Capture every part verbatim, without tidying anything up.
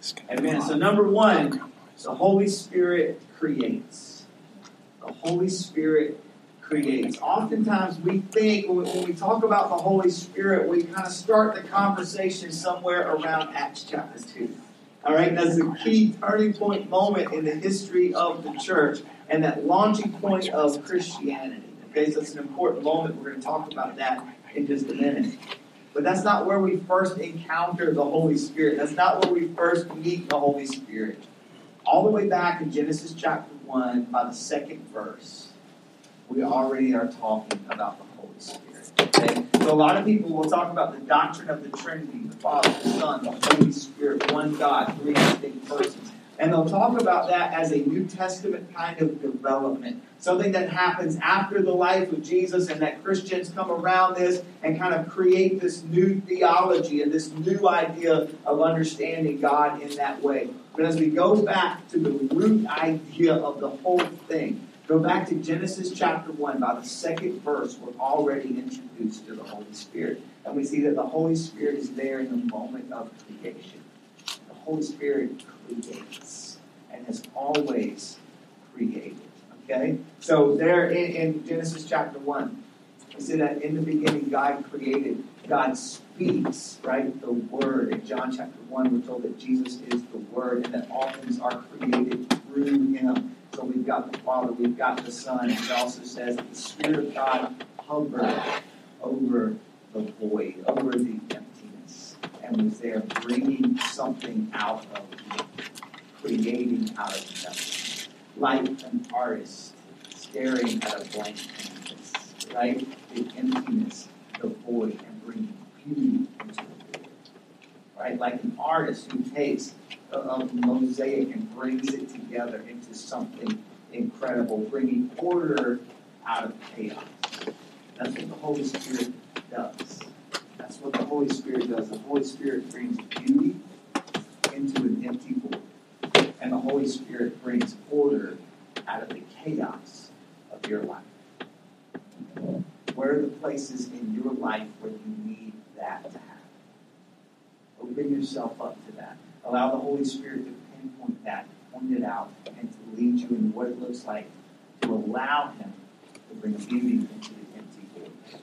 Amen. So number one, the Holy Spirit creates. The Holy Spirit creates. Oftentimes we think, when we, when we talk about the Holy Spirit, we kind of start the conversation somewhere around Acts chapter two. All right, that's the key turning point moment in the history of the church and that launching point of Christianity. Okay, so it's an important moment. We're going to talk about that in just a minute. But that's not where we first encounter the Holy Spirit. That's not where we first meet the Holy Spirit. All the way back in Genesis chapter one, by the second verse, we already are talking about the Holy Spirit. Okay? So a lot of people will talk about the doctrine of the Trinity, the Father, the Son, the Holy Spirit, one God, three distinct persons. And they'll talk about that as a New Testament kind of development. Something that happens after the life of Jesus and that Christians come around this and kind of create this new theology and this new idea of understanding God in that way. But as we go back to the root idea of the whole thing, go back to Genesis chapter one, by the second verse, we're already introduced to the Holy Spirit. And we see that the Holy Spirit is there in the moment of creation. The Holy Spirit creates and has always created. Okay? So there in, in Genesis chapter one, we see that in the beginning God created. God speaks, right? The Word. In John chapter one, we're told that Jesus is the Word and that all things are created through Him. So we've got the Father, we've got the Son. And it also says that the Spirit of God hovered over the void, over the emptiness, and was there bringing something out of it, creating out of nothing. Like an artist staring at a blank canvas, right? The emptiness, the void, and bringing beauty into the void. Right? Like an artist who takes a, a mosaic and brings it together into something incredible, bringing order out of chaos. That's what the Holy Spirit does. That's what the Holy Spirit does. The Holy Spirit brings beauty into an empty void. And the Holy Spirit brings order out of the chaos of your life. Where are the places in your life where you need that to happen? Open yourself up to that. Allow the Holy Spirit to pinpoint that, point it out, and to lead you in what it looks like to allow Him to bring beauty into the empty void.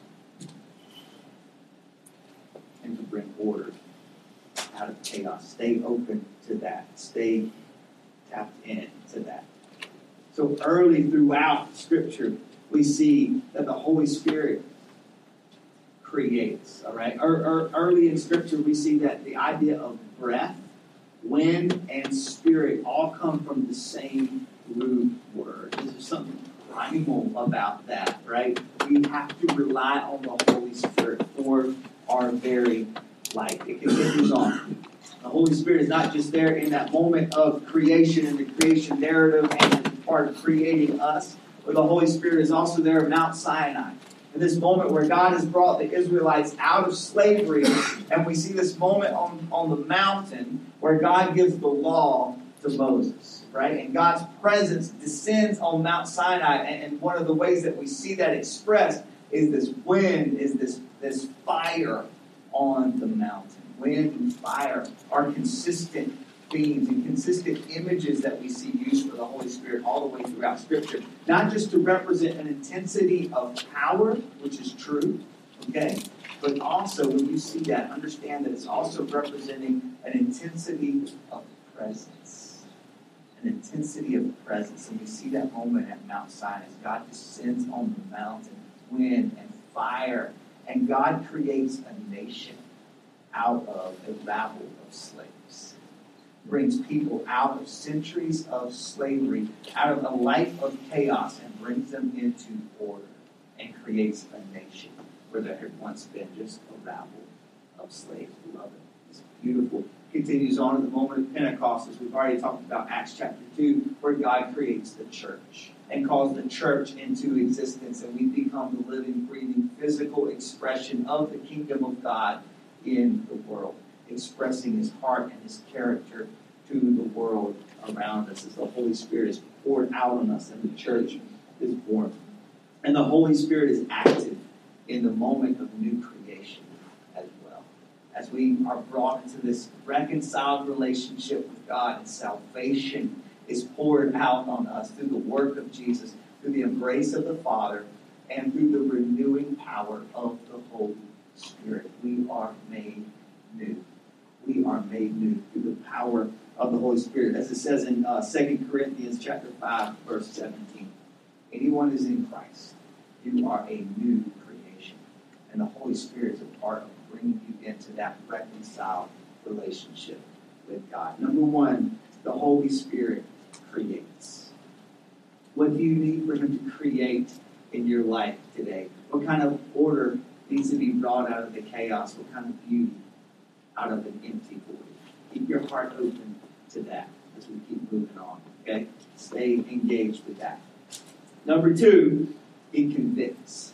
And to bring order out of chaos. Stay open to that. Stay tapped into that. So early throughout Scripture, we see that the Holy Spirit creates. All right. Er, er, early in Scripture, we see that the idea of breath, wind, and spirit all come from the same root word. There's something primal about that, right? We have to rely on the Holy Spirit for our very life. It continues on. The Holy Spirit is not just there in that moment of creation and the creation narrative and as part of creating us, but the Holy Spirit is also there at Mount Sinai. In this moment where God has brought the Israelites out of slavery, and we see this moment on, on the mountain where God gives the law to Moses, right? And God's presence descends on Mount Sinai, and, and one of the ways that we see that expressed is this wind, is this, this fire on the mountain. Wind and fire are consistent themes and consistent images that we see used for the Holy Spirit all the way throughout Scripture. Not just to represent an intensity of power, which is true, okay? But also, when you see that, understand that it's also representing an intensity of presence. An intensity of presence. And we see that moment at Mount Sinai as God descends on the mountain, wind and fire. And God creates a nation out of a rabble of slaves. Brings people out of centuries of slavery, out of a life of chaos, and brings them into order and creates a nation where there had once been just a rabble of slaves. Love it. It's beautiful. Continues on in the moment of Pentecost, as we've already talked about Acts chapter two, where God creates the church and calls the church into existence, and we become the living, breathing, physical expression of the kingdom of God in the world, expressing His heart and His character to the world around us as the Holy Spirit is poured out on us and the church is born. And the Holy Spirit is active in the moment of new creation as well. as we are brought into this reconciled relationship with God, and salvation is poured out on us through the work of Jesus, through the embrace of the Father, and through the renewing power of the Holy Spirit. We are made new. We are made new through the power of the Holy Spirit. As it says in uh, Second Corinthians chapter five, verse seventeen. Anyone who's in Christ, you are a new creation. And the Holy Spirit is a part of bringing you into that reconciled relationship with God. Number one, the Holy Spirit creates. What do you need for Him to create in your life today? What kind of order needs to be brought out of the chaos? What kind of beauty out of an empty void? Keep your heart open to that as we keep moving on. Okay? Stay engaged with that. Number two, He convicts.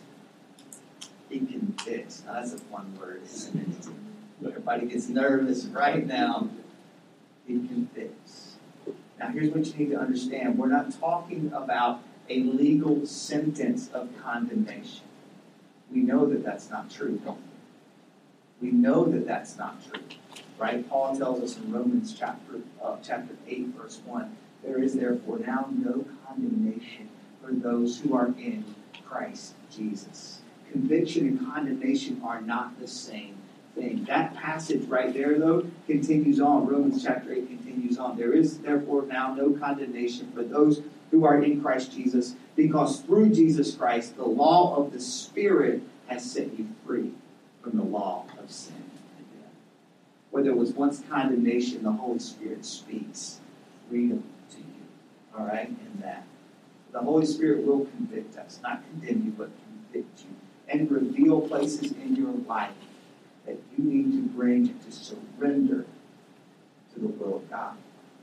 He convicts. Now that's a fun word, isn't it? Everybody gets nervous right now. He convicts. Now here's what you need to understand. We're not talking about a legal sentence of condemnation. We know that that's not true, don't we? We know that that's not true. Right? Paul tells us in Romans chapter, uh, chapter eight, verse one, there is therefore now no condemnation for those who are in Christ Jesus. Conviction and condemnation are not the same thing. That passage right there, though, continues on. Romans chapter eight continues on. There is therefore now no condemnation for those who are in Christ Jesus, because through Jesus Christ, the law of the Spirit has set you free from the law of sin. Where there was once condemnation, the Holy Spirit speaks freedom to you. All right? In that. The Holy Spirit will convict us. Not condemn you, but convict you. And reveal places in your life that you need to bring and to surrender to the will of God.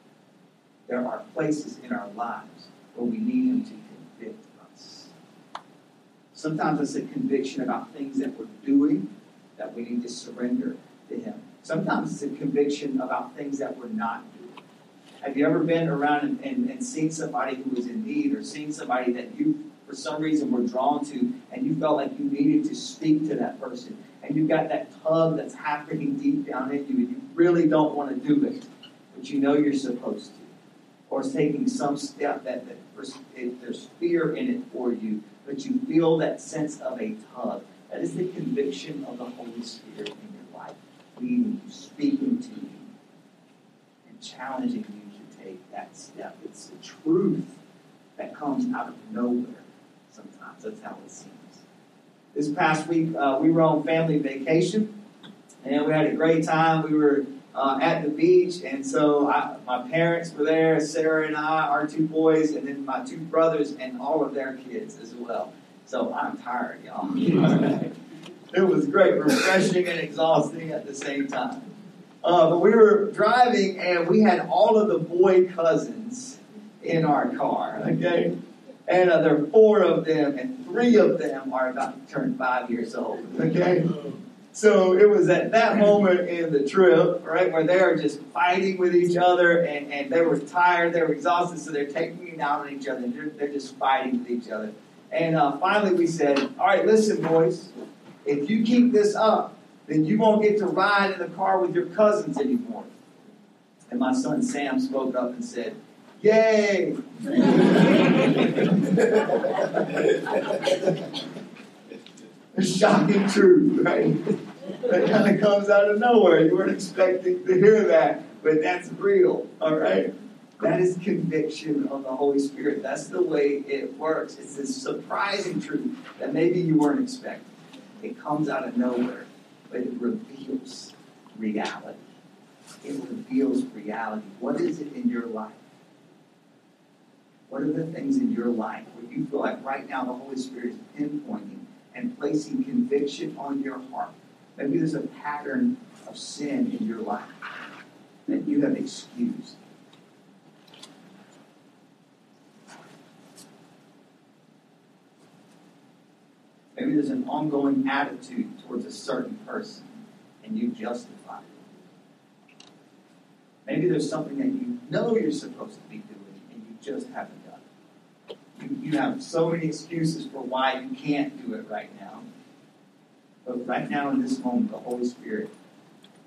There are places in our lives where we need Him to convict us. Sometimes it's a conviction about things that we're doing that we need to surrender to Him. Sometimes it's a conviction about things that we're not doing. Have you ever been around and, and, and seen somebody who was in need, or seen somebody that you, for some reason, were drawn to, and you felt like you needed to speak to that person, and you've got that tug that's happening deep down in you, and you really don't want to do it, but you know you're supposed to? Or it's taking some step that, that it, there's fear in it for you, but you feel that sense of a tug. That is the conviction of the Holy Spirit in your life, leading you, speaking to you, and challenging you to take that step. It's the truth that comes out of nowhere sometimes. That's how it seems. This past week, uh, we were on family vacation, and we had a great time. We were uh, at the beach, and so I, my parents were there, Sarah and I, our two boys, and then my two brothers and all of their kids as well. So I'm tired, y'all. It was great, refreshing and exhausting at the same time. Uh, but we were driving, and we had all of the boy cousins in our car, okay? And uh, there are four of them, and three of them are about to turn five years old, okay? So it was at that moment in the trip, right, where they are just fighting with each other, and, and they were tired, they were exhausted, so they're taking it out on each other, and they're, they're just fighting with each other. And uh, finally we said, all right, listen, boys, if you keep this up, then you won't get to ride in the car with your cousins anymore. And my son Sam spoke up and said, yay! Shocking truth, right? That kind of comes out of nowhere. You weren't expecting to hear that, but that's real, all right? That is conviction of the Holy Spirit. That's the way it works. It's this surprising truth that maybe you weren't expecting. It comes out of nowhere, but it reveals reality. It reveals reality. What is it in your life? What are the things in your life where you feel like right now the Holy Spirit is pinpointing and placing conviction on your heart? Maybe there's a pattern of sin in your life that you have excused. Maybe there's an ongoing attitude towards a certain person and you justify it. Maybe there's something that you know you're supposed to be doing and you just haven't done it. You, you have so many excuses for why you can't do it right now. But right now in this moment, the Holy Spirit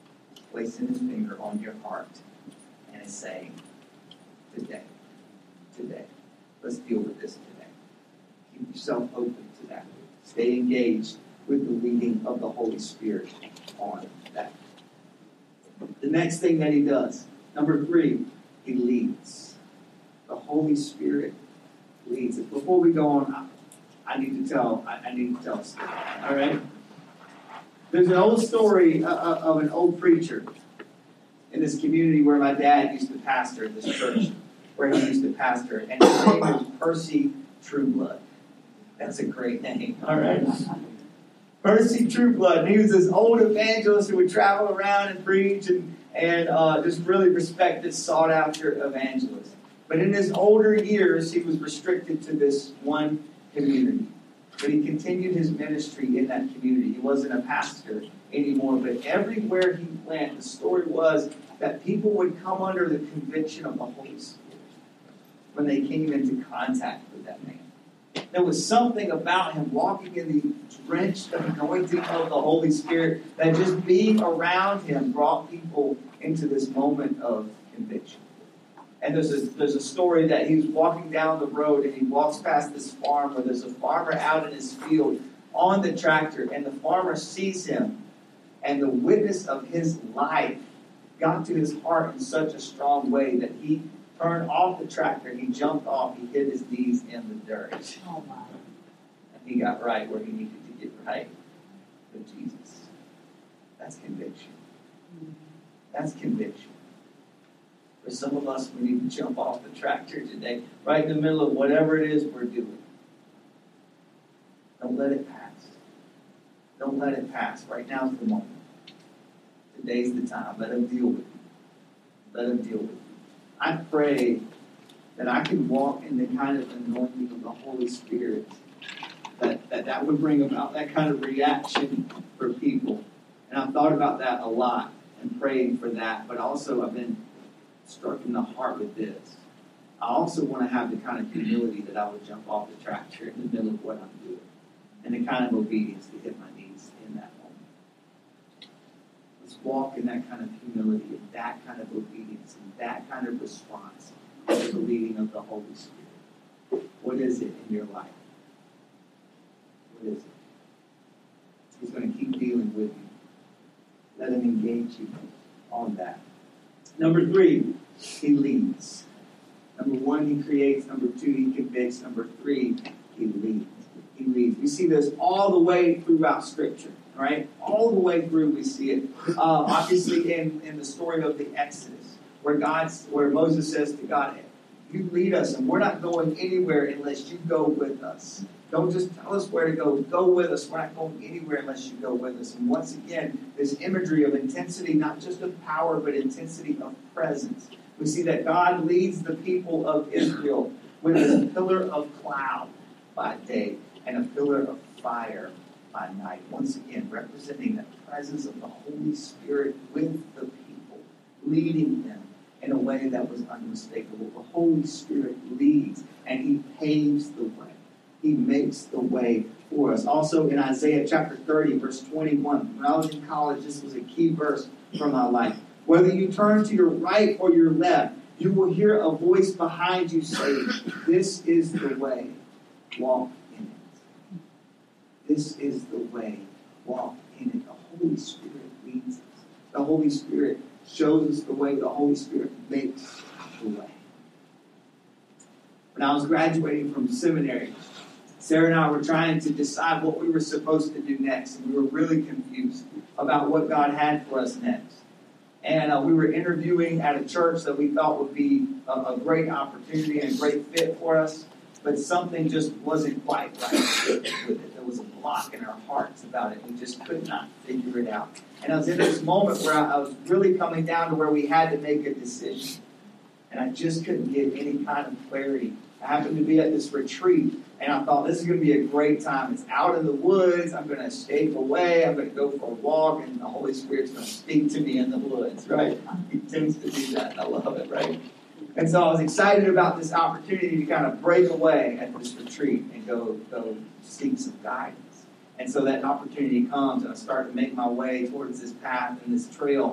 placing his finger on your heart and is saying, today, today, let's deal with this today. Keep yourself open to that. Stay engaged with the leading of the Holy Spirit on that. The next thing that he does, number three, he leads. The Holy Spirit leads. Before we go on, I need to tell. I, I need to tell a story. All right. There's an old story uh, of an old preacher in this community where my dad used to pastor, this church where he used to pastor, and his name was Percy Trueblood. That's a great name. All right. Percy Trueblood. And he was this old evangelist who would travel around and preach and, and uh, just really respected, sought after evangelist. But in his older years, he was restricted to this one community. But he continued his ministry in that community. He wasn't a pastor anymore, but everywhere he went, the story was that people would come under the conviction of the Holy Spirit when they came into contact with that man. There was something about him walking in the drenched anointing of the Holy Spirit that just being around him brought people into this moment of conviction. And there's a, there's a story that he's walking down the road and he walks past this farm where there's a farmer out in his field on the tractor, and the farmer sees him, and the witness of his life got to his heart in such a strong way that he turned off the tractor, he jumped off, he hit his knees in the dirt. Oh, wow. And he got right where he needed to get right with Jesus. That's conviction. That's conviction. For some of us, we need to jump off the tractor today, right in the middle of whatever it is we're doing. Don't let it pass. Don't let it pass. Right now is the moment. Today's the time. Let him deal with you. Let him deal with you. I pray that I can walk in the kind of anointing of the Holy Spirit that, that that would bring about that kind of reaction for people. And I've thought about that a lot and praying for that. But also I've been struck in the heart with this. I also want to have the kind of humility that I would jump off the tractor in the middle of what I'm doing. And the kind of obedience to hit my knees in that moment. Let's walk in that kind of humility and that kind of obedience and that kind of response to the leading of the Holy Spirit. What is it in your life? What is it? He's going to keep dealing with you. Let him engage you on that. Number three, he leads. Number one, he creates. Number two, he convicts. Number three, he leads. He leads. We see this all the way throughout Scripture, right? All the way through we see it. Uh, obviously in, in the story of the Exodus, where God's, where Moses says to God, you lead us, and we're not going anywhere unless you go with us. Don't just tell us where to go. Go with us. We're not going anywhere unless you go with us. And once again, this imagery of intensity, not just of power, but intensity of presence. We see that God leads the people of Israel with this pillar of cloud by day and a pillar of fire by night. Once again, representing the presence of the Holy Spirit with the people, leading them in a way that was unmistakable. The Holy Spirit leads, and he paves the way. He makes the way for us. Also in Isaiah chapter thirty, verse twenty-one. When I was in college, this was a key verse for my life. Whether you turn to your right or your left, you will hear a voice behind you saying, this is the way, walk in it. This is the way, walk in it. The Holy Spirit leads us. The Holy Spirit shows us the way. The Holy Spirit makes the way. When I was graduating from seminary, Sarah and I were trying to decide what we were supposed to do next, and we were really confused about what God had for us next. And uh, we were interviewing at a church that we thought would be a, a great opportunity and a great fit for us, but something just wasn't quite right with it. There was a block in our hearts about it. We just could not figure it out. And I was in this moment where I, I was really coming down to where we had to make a decision. And I just couldn't get any kind of clarity. I happened to be at this retreat, and I thought, this is going to be a great time. It's out in the woods. I'm going to escape away. I'm going to go for a walk, and the Holy Spirit's going to speak to me in the woods, right? He tends to do that, and I love it, right? And so I was excited about this opportunity to kind of break away at this retreat and go, go seek some guidance. And so that opportunity comes, and I start to make my way towards this path and this trail.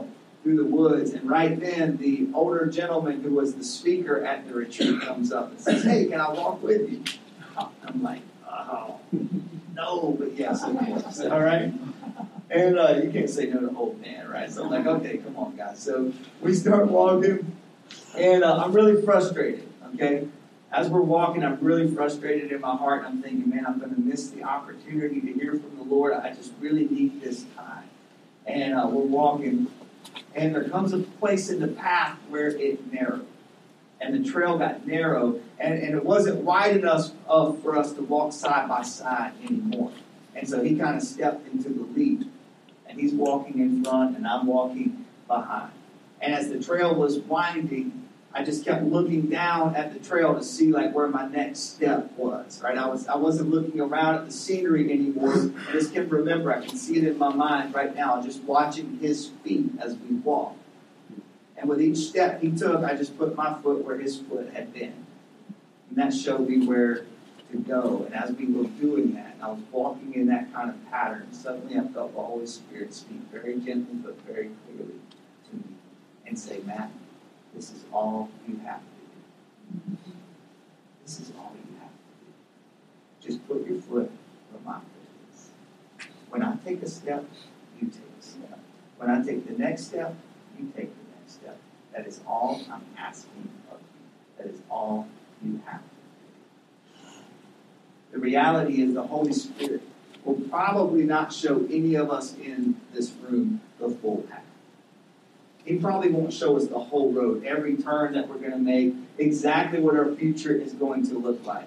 through the woods. And right then, the older gentleman who was the speaker at the retreat comes up and says, "Hey, can I walk with you?" I'm like, "Oh, no, but yes, of course." All right? And uh, you can't say no to old man, right? So I'm like, "Okay, come on, guys." So we start walking, and uh, I'm really frustrated, okay? As we're walking, I'm really frustrated in my heart. I'm thinking, man, I'm going to miss the opportunity to hear from the Lord. I just really need this time. And uh, we're walking, and there comes a place in the path where it narrowed. And the trail got narrow, and, and it wasn't wide enough uh, for us to walk side by side anymore. And so he kind of stepped into the lead. And he's walking in front, and I'm walking behind. And as the trail was winding, I just kept looking down at the trail to see like where my next step was. Right? I was I wasn't looking around at the scenery anymore. I just kept remember, I can see it in my mind right now, just watching his feet as we walk. And with each step he took, I just put my foot where his foot had been. And that showed me where to go. And as we were doing that, I was walking in that kind of pattern. Suddenly I felt the Holy Spirit speak very gently but very clearly to me and say, "Matt, this is all you have to do. This is all you have to do. Just put your foot where my foot is. When I take a step, you take a step. When I take the next step, you take the next step. That is all I'm asking of you. That is all you have to do." The reality is the Holy Spirit will probably not show any of us in this room the full path. He probably won't show us the whole road, every turn that we're going to make, exactly what our future is going to look like.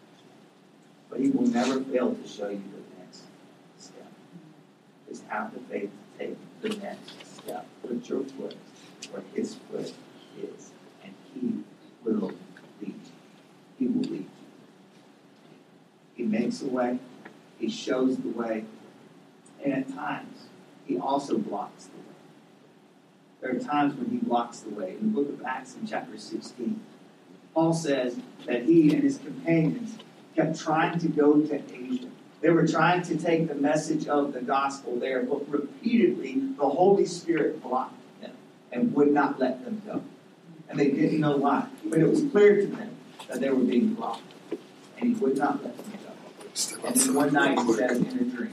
But he will never fail to show you the next step. Just have the faith to take the next step. Put your foot where his foot is, and he will lead you. He will lead you. He makes a way. He shows the way. And at times, he also blocks the way. There are times when he blocks the way. In the book of Acts in chapter sixteen, Paul says that he and his companions kept trying to go to Asia. They were trying to take the message of the gospel there, but repeatedly the Holy Spirit blocked them and would not let them go. And they didn't know why. But it was clear to them that they were being blocked. And he would not let them go. And then one night he said in a dream,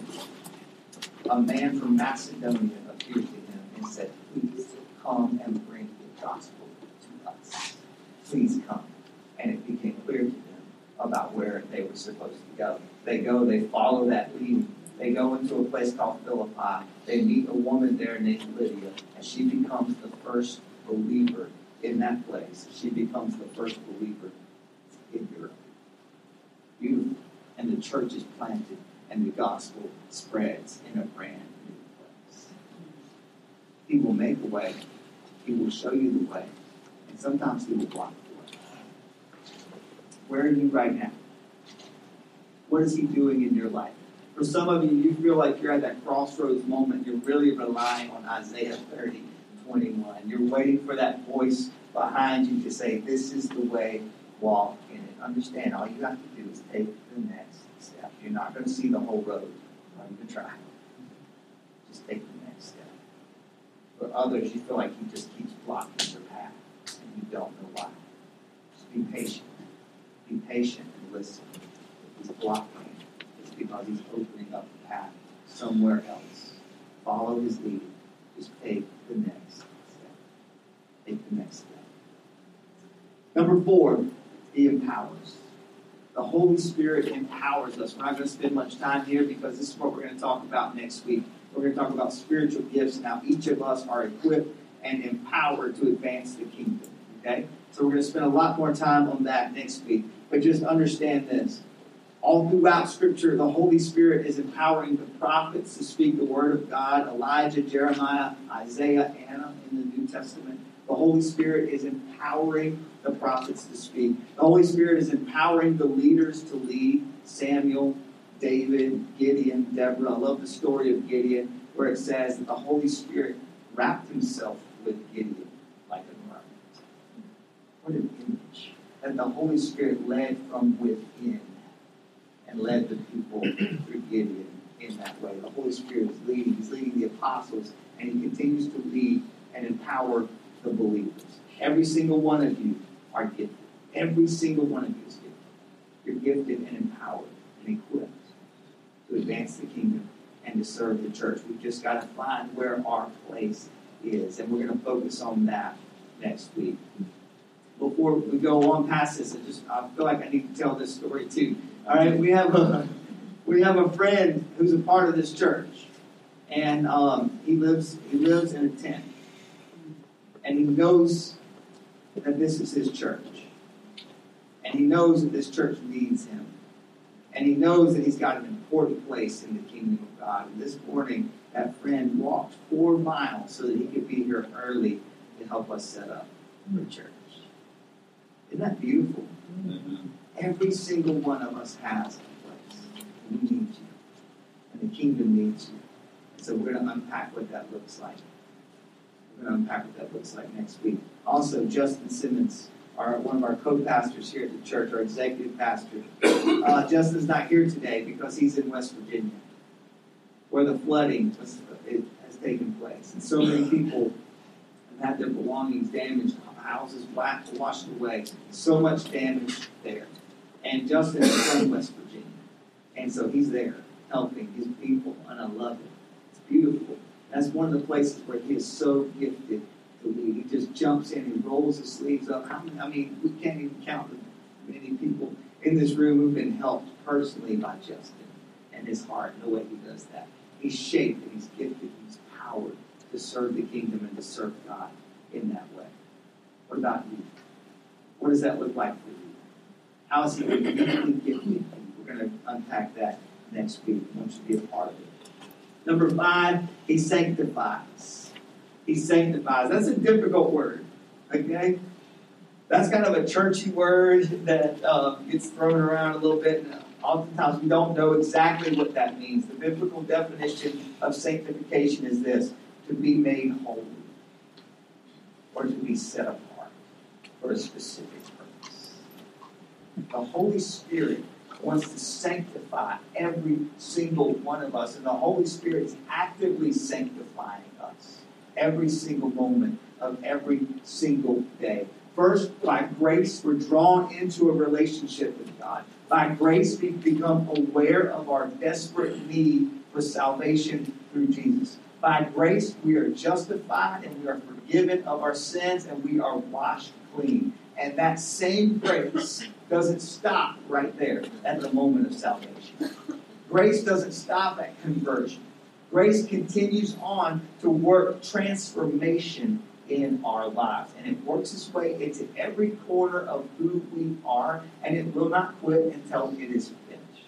a man from Macedonia appeared to him and said, "Please come and bring the gospel to us. Please come." And it became clear to them about where they were supposed to go. They go, they follow that lead. They go into a place called Philippi. They meet a woman there named Lydia, and she becomes the first believer in that place. She becomes the first believer in Europe. Beautiful. And the church is planted, and the gospel spreads in a brand new place. He will make a way. He will show you the way. And sometimes he will block the way. Where are you right now? What is he doing in your life? For some of you, you feel like you're at that crossroads moment. You're really relying on Isaiah thirty, twenty-one. You're waiting for that voice behind you to say, "This is the way, walk in it." Understand, all you have to do is take the next step. You're not going to see the whole road. Don't even try. Just take the next step. For others, you feel like he just keeps blocking your path, and you don't know why. Just be patient. Be patient and listen. If he's blocking, it's because he's opening up the path somewhere else. Follow his lead. Just take the next step. Take the next step. Number four, he empowers. The Holy Spirit empowers us. We're not going to spend much time here because this is what we're going to talk about next week. We're going to talk about spiritual gifts. Now, each of us are equipped and empowered to advance the kingdom. Okay? So we're going to spend a lot more time on that next week. But just understand this. All throughout Scripture, the Holy Spirit is empowering the prophets to speak the word of God. Elijah, Jeremiah, Isaiah, Anna in the New Testament. The Holy Spirit is empowering the prophets to speak. The Holy Spirit is empowering the leaders to lead. Samuel, David, Gideon, Deborah. I love the story of Gideon where it says that the Holy Spirit wrapped himself with Gideon like a garment. What an image. That the Holy Spirit led from within and led the people through Gideon in that way. The Holy Spirit is leading. He's leading the apostles, and he continues to lead and empower the believers. Every single one of you are gifted. Every single one of you is gifted. You're gifted and empowered and equipped to advance the kingdom and to serve the church. We've just got to find where our place is, and we're going to focus on that next week. Before we go on past this, I just I feel like I need to tell this story too. All right, we have a we have a friend who's a part of this church, and um, he lives he lives in a tent, and he knows that this is his church, and he knows that this church needs him, and he knows that he's got an important place in the kingdom of God. And this morning, that friend walked four miles so that he could be here early to help us set up the church. Isn't that beautiful? Mm-hmm. Every single one of us has a place. We need you. And the kingdom needs you. And so we're going to unpack what that looks like. We're going to unpack what that looks like next week. Also, Justin Simmons, our, one of our co-pastors here at the church, our executive pastor. Uh, Justin's not here today because he's in West Virginia, where the flooding was, it has taken place. And so many people have had their belongings damaged, houses washed away. So much damage there. And Justin is from West Virginia. And so he's there helping his people, and I love it. It's beautiful. That's one of the places where he is so gifted to lead. He just jumps in, he rolls his sleeves up. How many, I mean, we can't even count the many people in this room who've been helped personally by Justin and his heart and the way he does that. He's shaped and he's gifted and he's powered to serve the kingdom and to serve God in that way. What about you? What does that look like for you? How is he uniquely gifted you? We're going to unpack that next week. I want you to be a part of it. Number five, he sanctifies. He sanctifies. That's a difficult word. Okay? That's kind of a churchy word that uh, gets thrown around a little bit. And oftentimes we don't know exactly what that means. The biblical definition of sanctification is this: to be made holy or to be set apart for a specific purpose. The Holy Spirit wants to sanctify every single one of us, and the Holy Spirit is actively sanctifying us every single moment of every single day. First, by grace, we're drawn into a relationship with God. By grace, we become aware of our desperate need for salvation through Jesus. By grace, we are justified and we are forgiven of our sins and we are washed clean. And that same grace doesn't stop right there at the moment of salvation. Grace doesn't stop at conversion. Grace continues on to work transformation in our lives. And it works its way into every corner of who we are, and it will not quit until it is finished.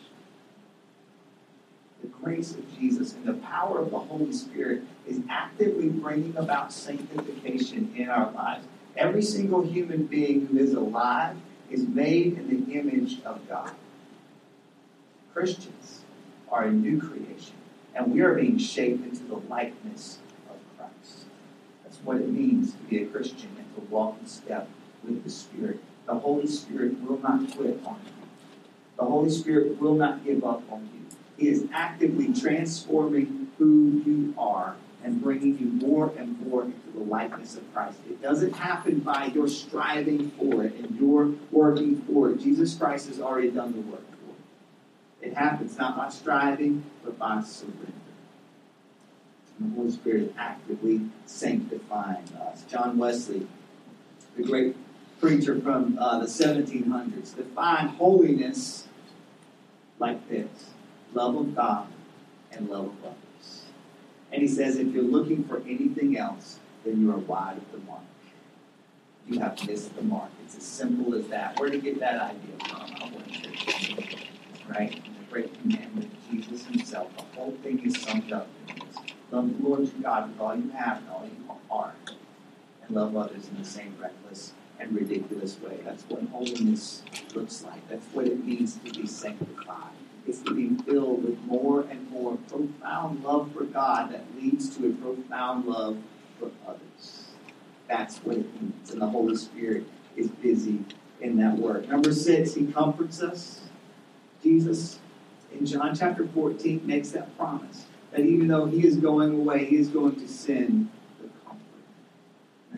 The grace of Jesus and the power of the Holy Spirit is actively bringing about sanctification in our lives. Every single human being who is alive is made in the image of God. Christians are a new creation, and we are being shaped into the likeness of Christ. That's what it means to be a Christian and to walk in step with the Spirit. The Holy Spirit will not quit on you. The Holy Spirit will not give up on you. He is actively transforming who you are and bringing you more and more into the likeness of Christ. It doesn't happen by your striving for it and your working for it. Jesus Christ has already done the work for it. It happens not by striving, but by surrender. And the Holy Spirit is actively sanctifying us. John Wesley, the great preacher from uh, the seventeen hundreds, defined holiness like this: love of God and love of others. And he says, if you're looking for anything else, then you are wide of the mark. You have missed the mark. It's as simple as that. Where did he get that idea from? I want to share it. Right? In the great commandment of Jesus himself, the whole thing is summed up in this: love the Lord your God with all you have and all you are, and love others in the same reckless and ridiculous way. That's what holiness looks like. That's what it means to be sanctified. It's to be filled with more and more profound love for God that leads to a profound love for others. That's what it means. And the Holy Spirit is busy in that work. Number six, he comforts us. Jesus, in John chapter fourteen, makes that promise that even though he is going away, he is going to send the Comforter.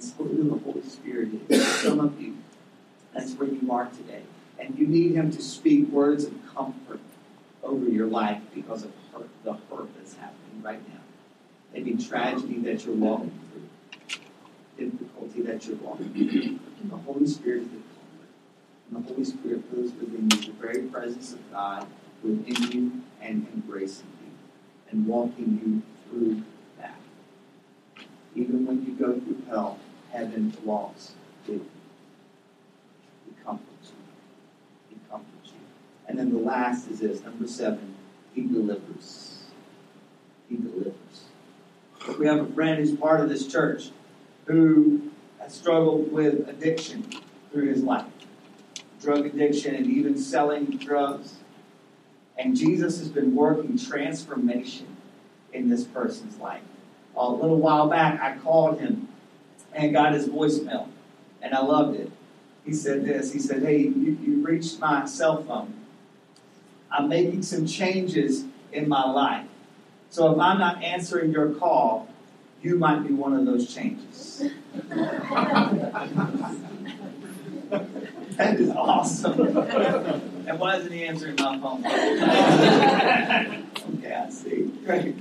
That's who the Holy Spirit is. Some of you, that's where you are today. And you need Him to speak words of comfort over your life because of hurt, the hurt that's happening right now. Maybe tragedy that you're walking through, difficulty that you're walking through. The Holy Spirit is the comfort. And the Holy Spirit lives within you, the very presence of God within you and embracing you and walking you through that. Even when you go through hell, heaven walks with you. He comforts you. He comforts you. And then the last is this, number seven, He delivers. He delivers. We have a friend who's part of this church who has struggled with addiction through his life. Drug addiction and even selling drugs. And Jesus has been working transformation in this person's life. A little while back, I called him and got his voicemail. And I loved it. He said this. He said, hey, you, you reached my cell phone. I'm making some changes in my life. So if I'm not answering your call, you might be one of those changes. That is awesome. And why isn't he answering my phone? Okay, I see. Great.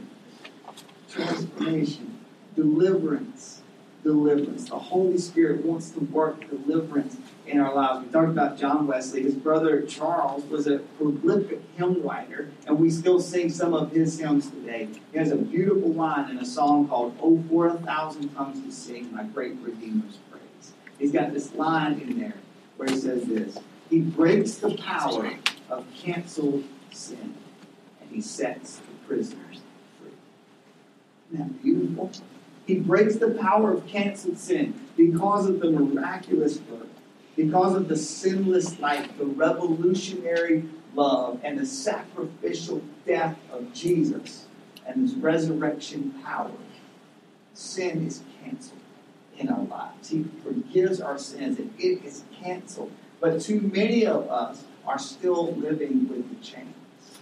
Transformation. Deliverance. Deliverance. The Holy Spirit wants to work deliverance in our lives. We talked about John Wesley. His brother Charles was a prolific hymn writer, and we still sing some of his hymns today. He has a beautiful line in a song called, "Oh, for a thousand tongues to sing my great Redeemer's praise." He's got this line in there where he says this, He breaks the power of canceled sin, and He sets the prisoners free. Isn't that beautiful? He breaks the power of canceled sin because of the miraculous birth, because of the sinless life, the revolutionary love, and the sacrificial death of Jesus and His resurrection power. Sin is canceled in our lives. He forgives our sins, and it is canceled. But too many of us are still living with the chains.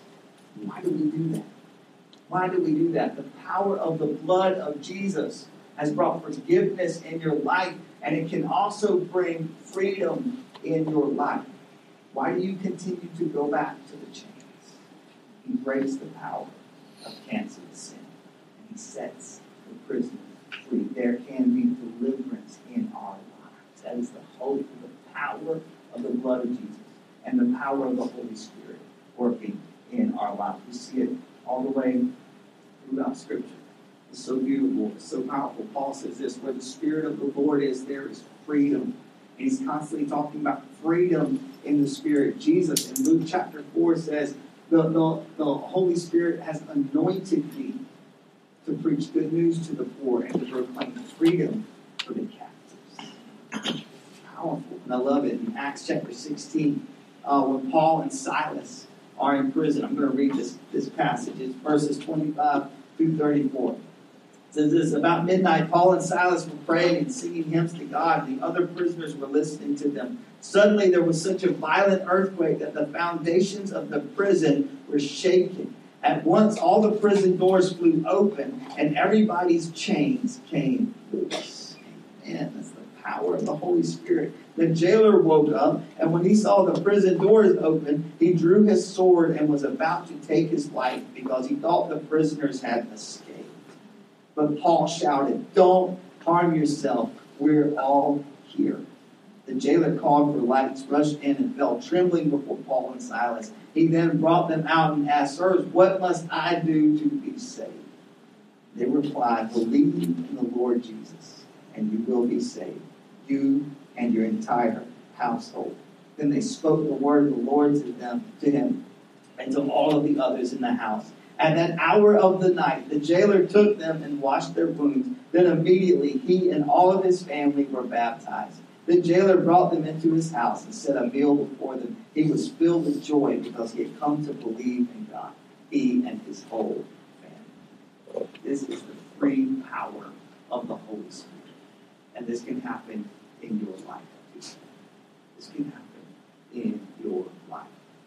Why do we do that? Why do we do that? The power of the blood of Jesus has brought forgiveness in your life, and it can also bring freedom in your life. Why do you continue to go back to the chains? He breaks the power of canceled sin, and He sets the prisoner free. There can be deliverance in our lives. That is the hope and the power of the blood of Jesus and the power of the Holy Spirit working in our lives. We see it all the way throughout Scripture. It's so beautiful. It's so powerful. Paul says this, where the Spirit of the Lord is, there is freedom. And he's constantly talking about freedom in the Spirit. Jesus in Luke chapter four says, the, the, the Holy Spirit has anointed me to preach good news to the poor and to proclaim freedom for the captives. Powerful. And I love it. In Acts chapter sixteen, uh, when Paul and Silas are in prison, I'm going to read this, this passage. It's verses twenty-five through thirty-four. It says this, about midnight, Paul and Silas were praying and singing hymns to God. The other prisoners were listening to them. Suddenly there was such a violent earthquake that the foundations of the prison were shaken. At once all the prison doors flew open and everybody's chains came loose. Amen. That's the power of the Holy Spirit. The jailer woke up, and when he saw the prison doors open, he drew his sword and was about to take his life because he thought the prisoners had escaped. But Paul shouted, "Don't harm yourself. We're all here." The jailer called for lights, rushed in, and fell trembling before Paul and Silas. He then brought them out and asked, "Sirs, what must I do to be saved?" They replied, "Believe in the Lord Jesus, and you will be saved, you and your entire household." Then they spoke the word of the Lord to them, to him, and to all of the others in the house. At that hour of the night, the jailer took them and washed their wounds. Then immediately he and all of his family were baptized. The jailer brought them into his house and set a meal before them. He was filled with joy because he had come to believe in God, he and his whole family. This is the free power of the Holy Spirit. And this can happen in your life. This can happen in your life.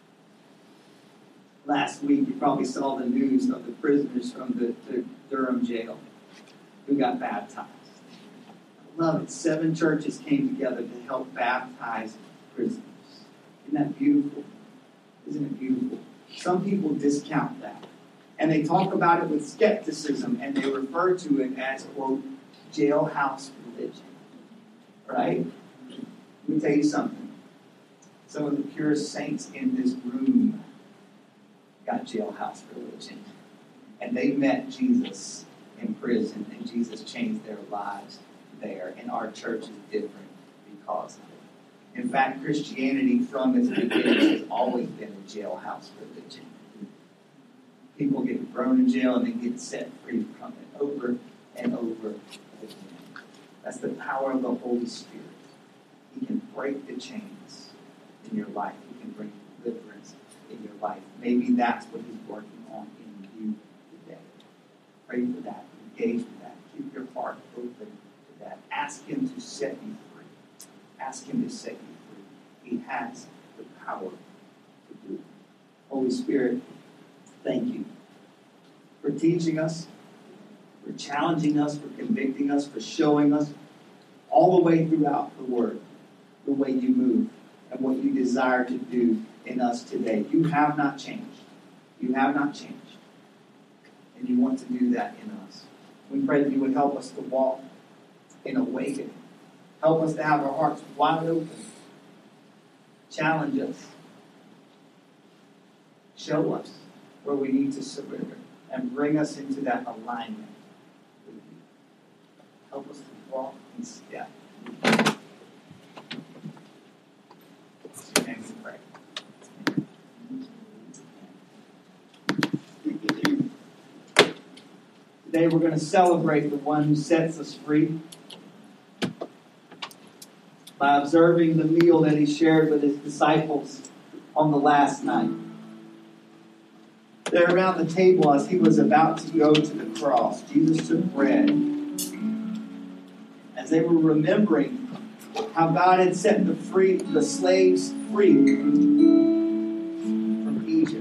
Last week, you probably saw the news of the prisoners from the, the Durham jail who got baptized. Love it. Seven churches came together to help baptize prisoners. Isn't that beautiful? Isn't it beautiful? Some people discount that. And they talk about it with skepticism, and they refer to it as, quote, jailhouse religion. Right? Let me tell you something. Some of the purest saints in this room got jailhouse religion. And they met Jesus in prison, and Jesus changed their lives there. And our church is different because of it. In fact, Christianity from its beginning has always been a jailhouse religion. People get thrown in jail and then get set free from it over and over again. That's the power of the Holy Spirit. He can break the chains in your life. He can bring deliverance in your life. Maybe that's what He's working on in you today. Pray for that. Engage with that. Keep your heart open to that. Ask Him to set you free. Ask Him to set you free. He has the power to do it. Holy Spirit, thank you for teaching us, for challenging us, for convicting us, for showing us all the way throughout the Word the way you move and what you desire to do in us today. You have not changed. You have not changed. And you want to do that in us. We pray that you would help us to walk in awakening. Help us to have our hearts wide open. Challenge us. Show us where we need to surrender and bring us into that alignment with you. Help us to walk in step. And we pray. Today we're going to celebrate the one who sets us free by observing the meal that he shared with his disciples on the last night. There around the table as he was about to go to the cross, Jesus took bread. As they were remembering how God had set the free, the slaves free from Egypt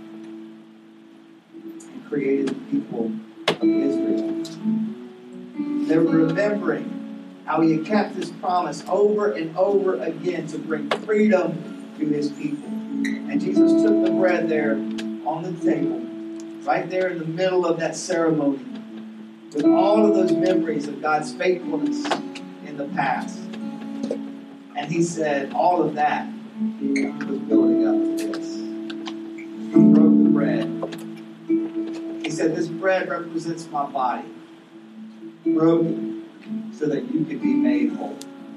and created the people of Israel. They were remembering how he had kept his promise over and over again to bring freedom to his people. And Jesus took the bread there on the table, right there in the middle of that ceremony, with all of those memories of God's faithfulness in the past. And he said all of that was building up to this. He broke the bread. He said, this bread represents my body, broken so that you could be made whole.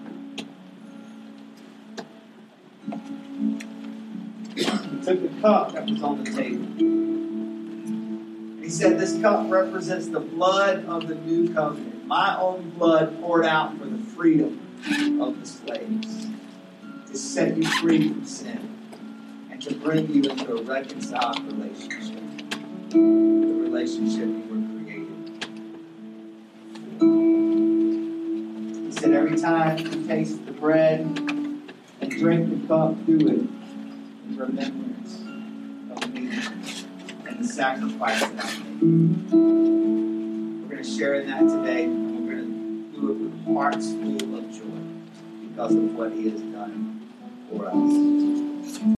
He took the cup that was on the table. He said, this cup represents the blood of the new covenant, my own blood poured out for the freedom of the slaves, to set you free from sin and to bring you into a reconciled relationship, the relationship you were created for. He said, every time you taste the bread and drink the cup, do it in remembrance of me and the sacrifice that I made. We're going to share in that today, and we're going to do it with hearts full of joy because of what he has done for us.